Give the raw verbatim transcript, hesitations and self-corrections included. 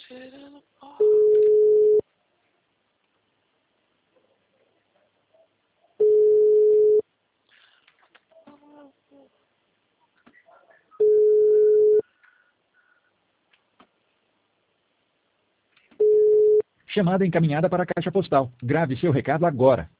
Chamada encaminhada para a caixa postal. Grave seu recado agora.